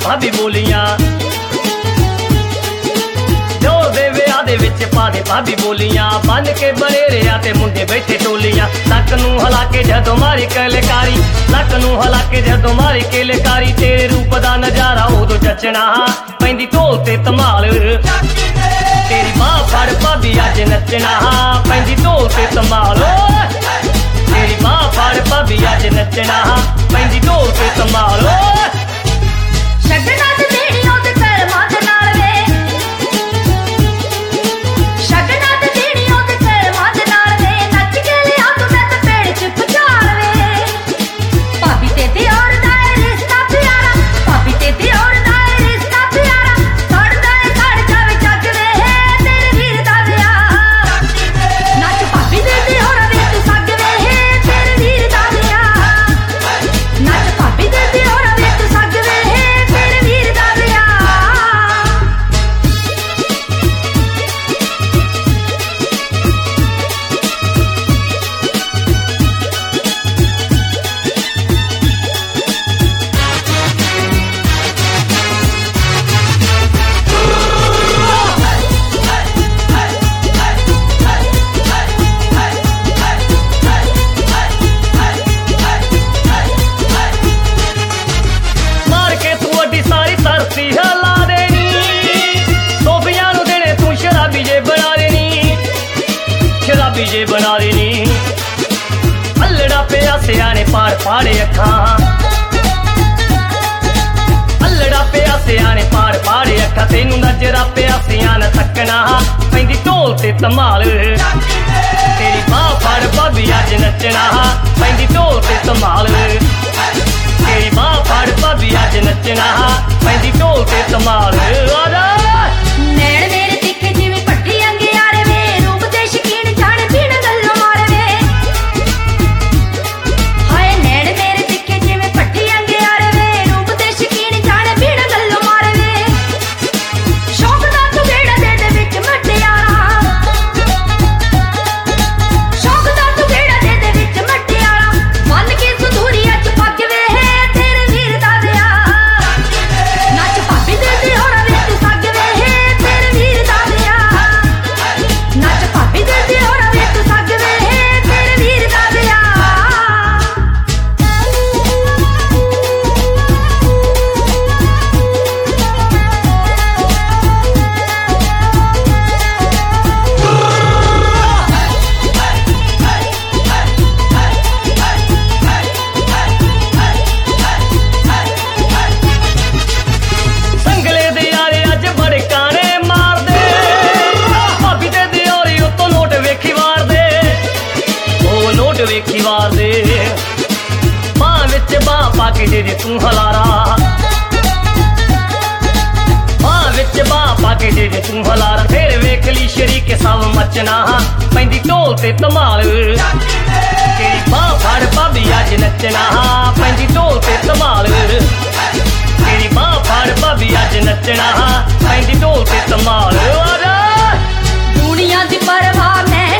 भाभी बोलियां जोर दे विआह दे विच पा दे भाभी बोलियां बन के बने रिया ते मुंडे बैठे टोलियां लक नूं हिला के जदों मारी कलकारी लक नूं हिला के जदों मारी कलकारी तेरे रूप दा नजारा उदों जचना पैंदी ढोल ते धमाल तेरी बाह फड़ भाभी अज नचना पैंदी ढोल ते धमाल तेरी बाह फड़ भाभी अज नचना पैंदी ढोल ते धमाल छड्डना ते देनी ओदे कर्मां दे नाल वे छड्डना ते देनी ओदे कर्मां दे नाल वे नच के लिया तू मैं ते पेड़ च पचाल वे भाभी ते और दा रिश्ता प्यारा भाभी ते और दा रिश्ता प्यारा सड़ जावे जग वे तेरे वीर दा विआह नच भाभी ते और वे तू सग वे तेरे वीर दा विआह नच भाभी ते और वे तू सग वे तेरे वीर दा विआह मार के तू अड्डी सारी धरती हिला देनी सोफियां नूं देने तू शराबी जे बना देनी शराबी जे बना देनी अल्लड़ा पिया सियाने पाड़ पाड़े अखां अल्लड़ा पिया सियाने पाड़ पाड़े अखां तेनू नजरा पिया सियान तकना पैंदी ढोल ते धमाल तेरी बाह फड़ भाभी अज नचना पैंदी ढोल ते धमाल तेरी बाह फड़ भाभी अज नचना पैंदी ढोल ते धमाल आजा नैण मेरे तिखे जिवें पट्टी अंगियारे वे रूप दे शकीन जान पीण गल्लों मारे वे हाय नैण मेरे तिखे जिवें पट्टी अंगियारे वे रूप दे शकीन जान पीण गल्लों मारे वे शौक दा तू गेड़ा दे विच मटियारा शौक दा तू गेड़ा दे विच मटियारा मन के संदूरी अच पग वे तेरे वीर दा विआह नच भाभी ते और वे तू सग वे तेरे वीर दा विआह नच भाभी ते और वे तू सग वे तेरे वीर दा विआह संगले दे यारे अज बड़े काने मार दे भाभी ते दियोरी उत्तों नोट वेखी वार दे ओ नोट वेखी वार दे बाह विच बाह पा के दे तू हलारा बाह विच बाह पा के दे तू हलारा फिर वेख ली शरीक सब मचना पैंदी ढोल ते धमाल तेरी बाह फड़ भाभी अज नचना पैंदी ढोल ते धमाल तेरी बाह फड़ भाभी अज नचना पैंदी ढोल ते धमाल आजा दुनिया दी परवाह मैं